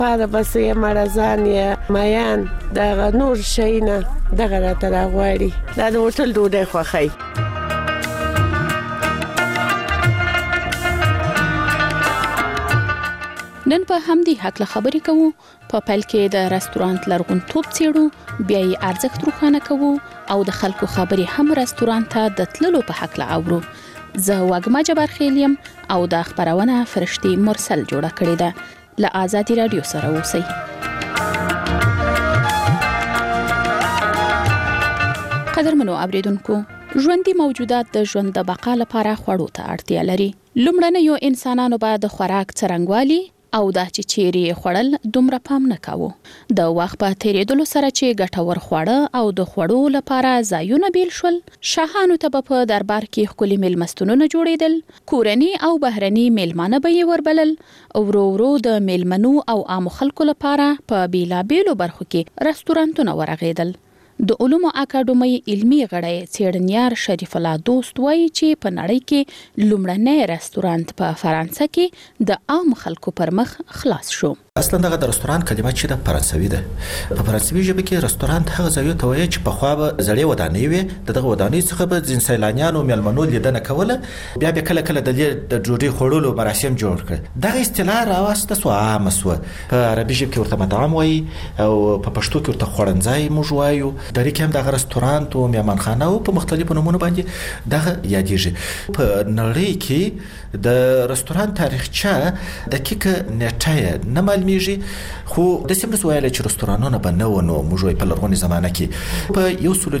پاره بس یې مرزان یې میان دغه نور شینه دغه راته راغواړي دا د هوټل ډوډۍ خوښي. نن په همدې حق له خبرې کوو. په پیل کې د رستورانت لرغونتوب څېړو، بیا یې ارزښت روښانه کوو او د خلکو خبرې هم رستورانت ته د تللو په حق له اورو. زه واګما جبار خیلیم او د خبرونه فرشتي مرسل جوړه کړې ده. له آزادي رادیو سره اوسئ. قدرمنو اوریدونکو، ژوندي موجودات د ژوند د بقا لپاره خوړو ته اړتیا لري. لومړنیو انسانانو به د خوراک څرنګوالي او دا چې چیرې خوړل دومره پام نه کاوه. د وخت په تیریدلو سره چې ګټور خواړه او د خوړو لپاره ځایونه بیل شول، شاهانو ته په دربار کې ښکلي میلمستونونه جوړېدل، کورني او بهرني میلمانه به یې وربلل. ورو ورو د میلمنو او عامو خلکو لپاره په بیلابیلو برخو کې رستورانتونه ورغېدل. د علومو اکاډمۍ علمي غړی څېړنیار شریف الله دوست وایي چې په نړۍ کې لومړنی رستورانت په فرانسه کې د عام خلکو پر مخ خلاص شو. اصلا دغه د رستورانت کلمه چې د فرانسوي ده. په فرانسوي ژبه کې رستورانت هغه ځای ته وایي چې په خوا به زړې ودانۍ وي، دغه ودانۍ څخه به ځین سیلانیانو میلمنو لیدنه کوله، بیا به کله کله د ډوډۍ خوړلو مراسم جوړ کړ. دغه اصطلاح راوسته سو عامه سو. په عربي ژبه کې ورته مطعم وایي او په پښتو کې ورته خوړنځای موږ وایو. د ریکه هم دغه رستورانت او میهمانخانه او په مختلفو نومونو باندې دغه یادېږي. په نړۍ کې د رستورانت تاریخچه دقیقه نیټه نه معلومیږي، خو د سیمرس ویل چې رستورانونه به نه ونو موږ په لرغونې زمانه کې په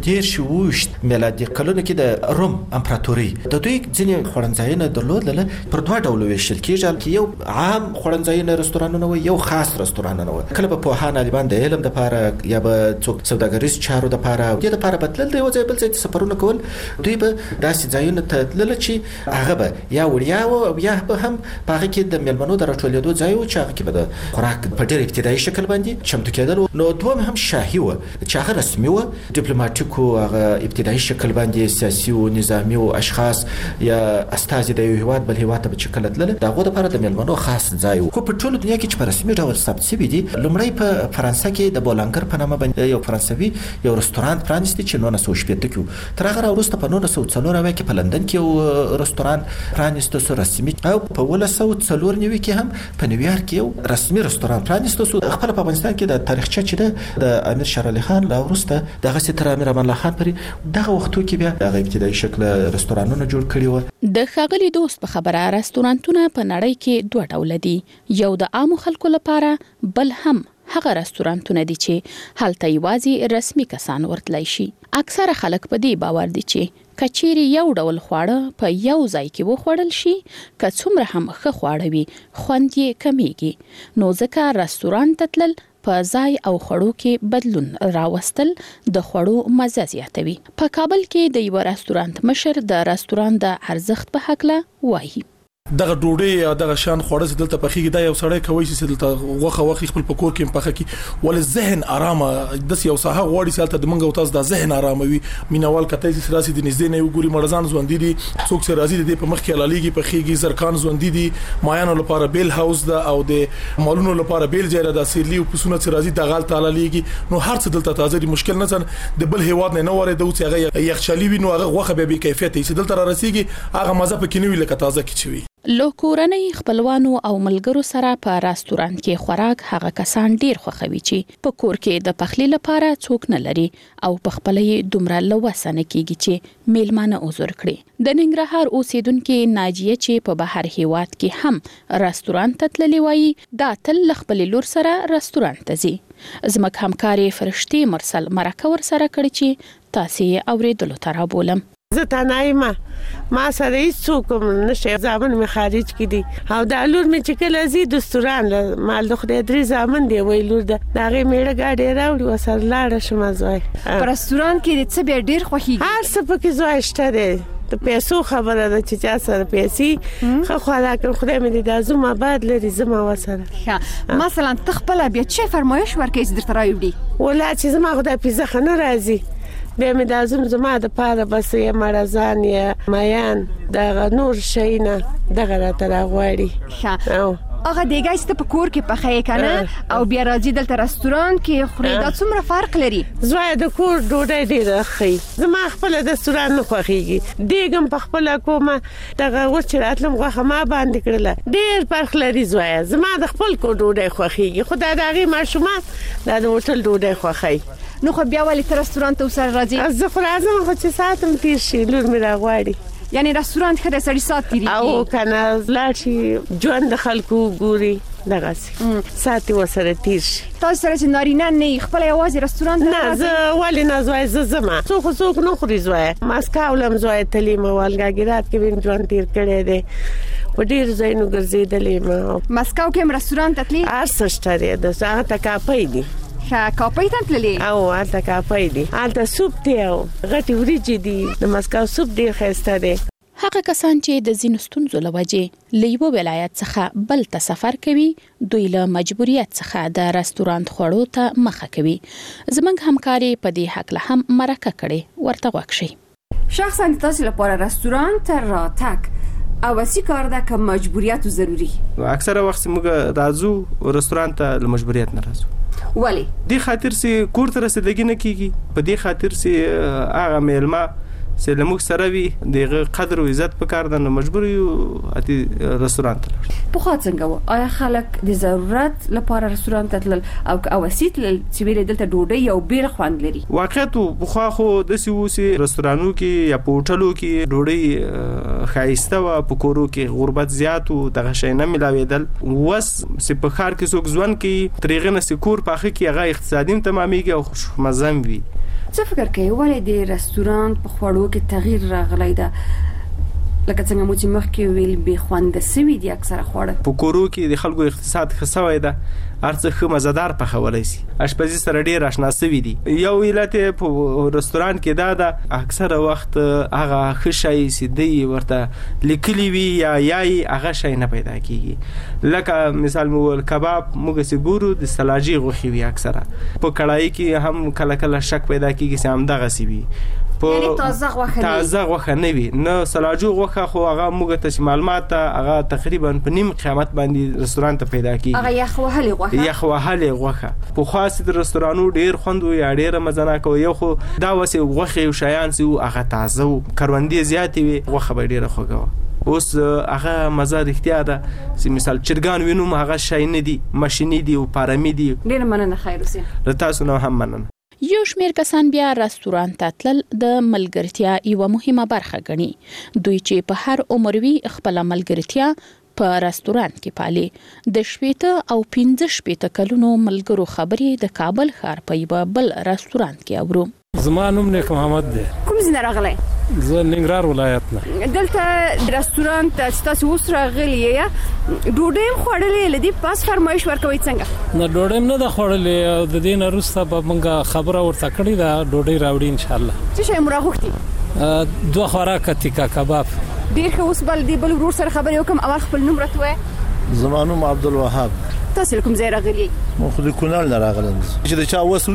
1913 میلادي کلونو کې د روم امپراتوري د دوی ځینې خوړنځایونه درلودل. پر دوه ډول ویشل کېږي، یو عام خوړنځایونه رستورانونه و، یو خاص رستورانونه و. کله په پوهان عالمان د علم لپاره یا به څوک سوداګریز چارو لپاره د لپاره بدلل دی، وځي بل ځای سفرونه کول. دوی به داسې ځایونه ته تلل چې هغه به یا وړیا او یا به هم په هغه کې د میلمنو د راټولېدو ځای و چې هغه کې به د خوراک په ډېر ابتدایي شکل باندې چمتو کېدل. نو دوم هم شاهي و چې هغه رسمي و، ډیپلوماټیک و، هغه ابتدایي شکل باندې سیاسي او نظامی او اشخاص یا استازي د یو هیواد بل هیواد ته چې کله تلل دغه لپاره د میلمنو خاص ځای و. خو په ټول دنیا کې چې په رسمي ډول ثبت شوی دی، لومړی په فرانسه کې د بولانګر په نامه باندې یو فرانسوي یو رستورانت پرانیستی چې 1960 کې. تر هغه وروسته په 1904 کې په لندن کې یو رستورانت پرانیسته سو رسمي، او په 1904 کې هم په نیویارک کې یو رسمي رستورانت پرانیسته سو. خپل په افغانستان کې د تاریخچه چې د امیر شیر علي خان لا وروسته دغه ستر امیر امان الله خان پرې دغه وختو کې بیا دغه ابتدایي شکل رستورانونه جوړ کړي و. د ښاغلي دوست په خبره رستورانتونه په نړۍ کې دوه ډول دي، یو د عامو خلکو لپاره، بل هم هغه رستورانتونه دي چې هلته یوازې رسمي کسان ورتلای شي. اکثره خلک په دې باور دي چې کچيري یو ډول خواړه په یو ځای کې وخوړل شي، که څومره هم ښه خواړه وي، خوند یې کمیږي. نو ځکه رستورانت ته تلل په ځای او خوړو کې بدلون راوستل د خوړو مزه زیاتوي. په کابل کې د یو رستورانت مشر د رستورانت د ارزښت په حق له وایي. دغه ډوډۍ یا دغه شان خوړه چې دلته پخېږي دا یو سړی کوي چې دلته غوښه خپل پکور کې پخه کی ول ذهن آرامه د یو ساحه غوړي سالته د منګو تاسو د ذهن آراموي. مینوال کته چې راسي د نږدې نه وګوري مرزان ژوند دي، څوک چې راځي د په مخ کې لالیږي پخېږي، زرکان ژوند دي، مایانو لپاره بیل هاوس ده او د مالونو لپاره بیل ځای ده، سیرلی او پسونه چې راځي د غال تعالی لیږي. نو هر څه دلته تازه دي، مشکل نه ځن د بل هیواد نه وره د اوڅ هغه یخچالي وینو هغه غوښه به کیفیت چې دلته را رسیږي هغه مزه پکې نه وی لکه تازه کی چوي. له کورنۍ خپلوانو او ملګرو سره په رستورانت کې خوراک هغه کسان ډیر خوښوي چې په کور کې د پخلي لپاره څوک نه لري او په خپل یې دومره لوسنه کیږي چې میلمانه عذر کړي. د ننګرهار اوسیدونکو ناجیه چې په بهر هیواد کې هم رستورانت ته تللی وایي، دا تل خپل لور سره رستورانت ته ځي. زموږ همکاري فرشتي مرسل مرکه ور سره کړی چې تاسو یې اوریدلو ته رابولم. زه تنایمه ما سره هیڅ څوک نشي، زامن می خارج کړي او د لور می چې کله زی دستوران مال د خدای درې زامن دی وی لور ده دغه میړه گاډي راوړي وسر لاړه شم زوی. په رستوران کې څه به ډیر خوخي هر څه پکې زوی شته دی. د پیسو خبره ده چې چا سره پیسې خو خلاک خدای مې د ازما بعد لري زما وسره. مثلا تخپل بیا چې فرمایش ورکې درته راوړي ولا چې زما خدای پیزه خنه راځي بیا مې د ازم زما د پاره بس یې مرزان یې میان دغه نور شینه دغه راته راغواړي. هغه دیګای چې په کور کې پخې کنه او بیا راځي دلته رستورانت کې خوري دا څومره فرق لري؟ زوی د کور ډوډۍ ډیره ښه زما خپل د رستورانت نه خوښیږي دیګم په خپل کومه دغه وچ راتلم غوښه ما باندې کړله ډیر فرق لري زوی زما د خپل کور ډوډۍ خوښیږي خدای داغي ماشومان د هوټل ډوډۍ خوښي نو خو بیا ولې تر رستورانت وسره راځي؟ زه خو راځم خو چې ساتم تیر شي لور مې راغواړي یعنی رستورانت خره سړی سات تیری او کنه لاړ ژوند خلکو ګوري دغه ساتي وسره تیر شي تاسو سره چې نارینه نه خپل یوازې رستورانت نه زه ولې نه زوی زما څوک نه خوري زوی ماسکاو لم زوی تلیم والګاګرات کې وین ژوند تیر کړی دی په ډیر ځایونو ګرځېدلې ما ماسکاو کې رستورانت تلی ارسشتره د ساعت کاپې دي کاپای ته تللی او الته کاپای دي الته سوپ دی او غټي وریجې دي د مسکاو سوپ ډیر ښایسته دی هغه کسان چې د ځینو ستونزو له وجې له یو ولایت څخه بل ته سفر کوي دوی له مجبوریت څخه د رستورانت خوړو ته مخه کوي زمونږ همکاري په دې حق له هم مرکه کړي ورته وښي شخصا تاسو لپاره رستورانت راتګ او اسی کار ده که مجبوریت ضروری اکثره وخت موږ راځو رستورانت له مجبوریت نه راځو ولی دې خاطر سي کور ته رسیدګی نه کیږي په دې خاطر سي هغه میلمه چې لموږ سره وي دغه قدر او عزت پکار ده نو مجبور یو اتی رستورانت په خاطر څنګه آیا خلک د ضرورت لپاره رستورانت تل او وسیت چې ویل دلته ډوډۍ او بیره خوند لري واقعیت په خو د سیوسي رستورانو کې یا په هوټلو کې ډوډۍ خایسته او په کورو کې غربت زیات او دغه شی نه ملاویدل وس په خار کې څوک ځوان کې طریقې نه سکور پاخه کې هغه اقتصادي تمامېږي او خوشمزه وي څه فکر کوي ولې د رستورانت په خوړو کې تغییر راغلی ده لکه څنګه مو چې مخکې ویل به خوند سوي دي اکثره خوړه په کورو کې د خلکو اقتصاد خسوي ده ارڅه مزدار پخولای شي اشپزي سره ډیر آشنا سوي دي یو علت په رستورانت کې دا ده اکثره وخت هغه خشای سي دی ورته لیکلي وي یا هغه شي نه پیدا کیږي لکه مثال مو کباب موږ سي ګورو د سلاجي غوخي وي اکثره په کړای کې هم کله کله شک پیدا کیږي چې هم دغه سی وي یعنی تازه غوخه نه وي نو سلاجو غوخه خو هغه موږ ته معلومات هغه تقریبا په نیم قیمت باندې رستورانت پیدا کیږي هغه یخوهلي غوخه په خاص د رستورانو ډیر خوند او ډیر مزه کوي یو خو دا وسه غوخه او شایان سي هغه تازه او کروندې زیات وي غوخه به ډیره خوګه اوس هغه مزه رښتیا ده چې مثال چرګان وینم هغه شای نه دي ماشيني دي او پارامي دي ډیر مننه خیر اوسه تاسو نو هم مننه یو شمیر کسان بیا رستورانت ته تلل د ملګرتیا یو مهمه برخه ګڼي دوی چې په هر عمر وی خپل ملګرتیا په رستورانت کې پالي د شپېته او 15 کلونو ملګرو خبرې د کابل ښار په یو بل رستورانت کې اورو زما نوم نیک محمد دی کوم ځای راغلی زه ننګرهار ولایت نه دلته رستورانت تاسو اوس راغلی یا ډوډۍ خوړلې لدی پاس فرمایش ورکوي څنګه نه ډوډۍ نه د خوړلې د دین وروسته به موږ خبره ورته کړې دا ډوډۍ راوړي ان شاء الله څه شی مراغوختي دوه خوراک تیکا کباب ډیر ښه اوس بل دی بل ورور سره خبرې وکم اول خپل نوم راته زمانو عبدالوهاب تاسو کوم ځای راغلی مو خو د کونړ نه راغلم چې د چا وسو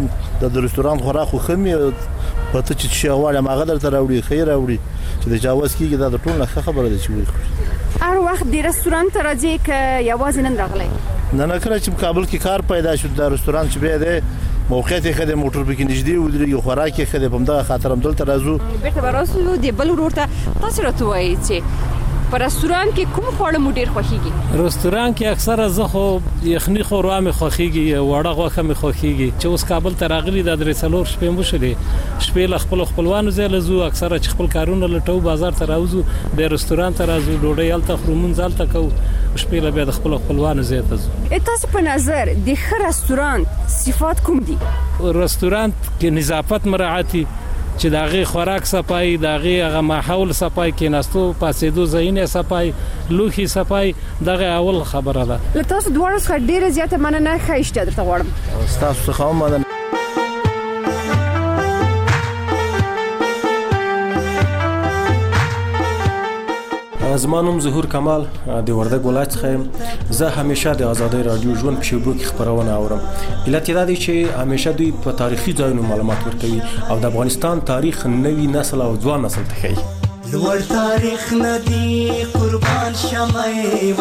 کې د رستورانت خوراک خو خمي پته چې شاواله ماغه درته راوړي خیر راوړي چې د جواز کېږي دا د ټول نه خبره ده چې وي هر وخت د رستورانت راځي ک یوازې نن راغلی نه کله چې کابل کې کار پیدا شو د رستورانت چې به ده موقعیت یې خدای موټر پکې نږدې ودرېږي خوراک یې خدای په دغه خاطر هم دلته راځو بیرته براسو دی بل ورته تاسو راته وایي چې په رستورانت کې کوم خواړه مو ډیر خوښیږي رستورانت کې اکثره زه خو یخني خوروا مې خوښیږي وړه غوښه مې خوښیږي چې اوس کابل ته راغلي د درې څلور شپې مو شلې شپې له خپلوانو ځای لزو اکثره چې خپل کارونه لټو بازار ته راوځو د رستورانت ته راځو ډوډۍ الته خورمون ځالته کو شپې له بیا د خپلوانو ځای ته ځو تاسو په نظر د ښه رستورانت صفات کوم دي رستورانت کې نظافت مراعاتي چې داغه خوراک صفای داغه هغه ماحول صفای کې نستو پاسېدو زینه صفای لوخي صفای دغه اول خبره ده له تاسو دوه څخه ډیره زیاته مننه خایشته درته غواړم تاسو څخه مننه زما نوم ظهور کمال د وردګ ولایت څخه زه همیشه د آزادۍ رادیو ژوند په شبکو کې خبرونه اورم علت دا دی چې همیشه دوی په تاریخي ځایونو معلومات ورکوي او د افغانستان تاریخ نوي نسل او ځوان نسل ته ښيي لوړ تاریخ ندی قربان شمه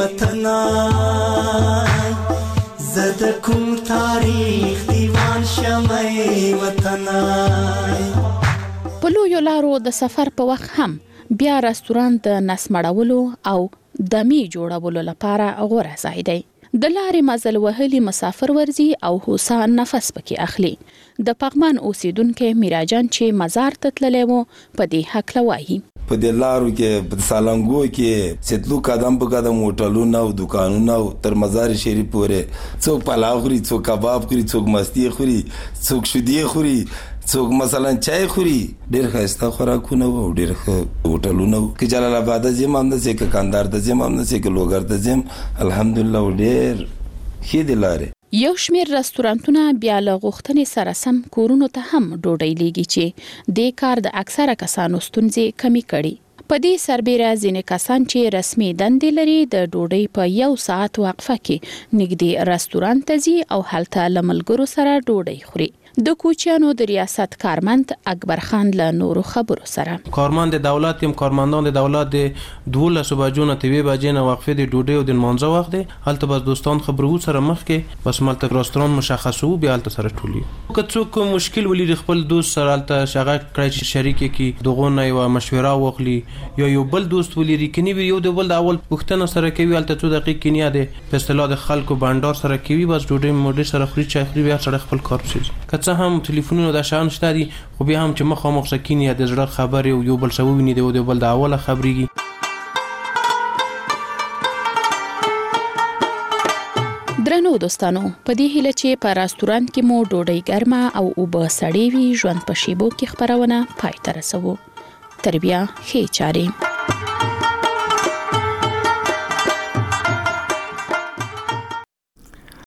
وطنای زد کوم تاریخ دیوان شمه وطنای. په لویو لارو د سفر په وخت هم بیا رستوران د نسمړولو او دمی جوړولو لپاره غوره ځای دی. د لارې مزل وهلي مسافر ورزي او هوسا نفس پکې اخلي. د پغمان اوسیدونکو میراجان چې مزار ته تللی و په دې هکله وایي. په دې لارو کې په سالنګو کې ستلو قدم په قدم هوټلونه او دکانونه تر مزار شریف پورې څوک پلاو خوري، څوک کباب خوري، څوک مستی خوري، څوک شودي خوري، څوک مثلا چای خوري. ډېر ښایسته خوراکونه او ډېر هوټلونه کې جلال آباد ځم هم نه سي کې کندهار ته ځم هم نه سي کې لوګر ته ځم. الحمدلله ډېر ښې دي لارې. یو شمیر رستورانتونه بیا له غوښتنې سره سم کورونو ته هم ډوډۍ لیږي چې د کار د اکثره کسانو ستونزې کمی کړي. په دې سربېره ځینې کسان چې رسمي دندې لري د ډوډۍ په 1 ساعت وقفه کې نږدې رستوران ته ځي او هلته له ملګرو سره ډوډۍ خوري. د کوچیانو د ریاست کارمند اکبر خان له نورو خبرو سره کارمند دولت یم کارمندان د دولت د 12 بجو نه 3 بجې نه وقفه د ډوډۍ او د مانځه وخت دی. هلته بس دوستان خبرو سره مخ کې بس ملته رستوران مشخصو بیا هلته سره ټولي. که څوک مشکل ولري خپل دوست سره هلته شغه کړی چې شریک کی دغه نه یو مشوره وکړي یا یو بل دوست ولري کني یو د بل د اول پښتنه سره کوي هلته 2 دقیقې کني ده په اصطلاح د خلکو بانډار سره کوي بس ډوډۍ موډي سره خوري چای خوري بیا سره خپل کار شي. که هم ټلیفونونو د شان شته دي خو بیا هم چې مخامخ سکینی د زړه خبرې او یو بل څه ویني دی او د بل د اوله خبرېږي. درنو دوستانو په دې هیله چې په رستوران کې مو ډوډۍ ګرمه او اوبه سړې وي ژوند په شیبو کې خبرونه پای ته رسوو. تر بیا ښې چارې.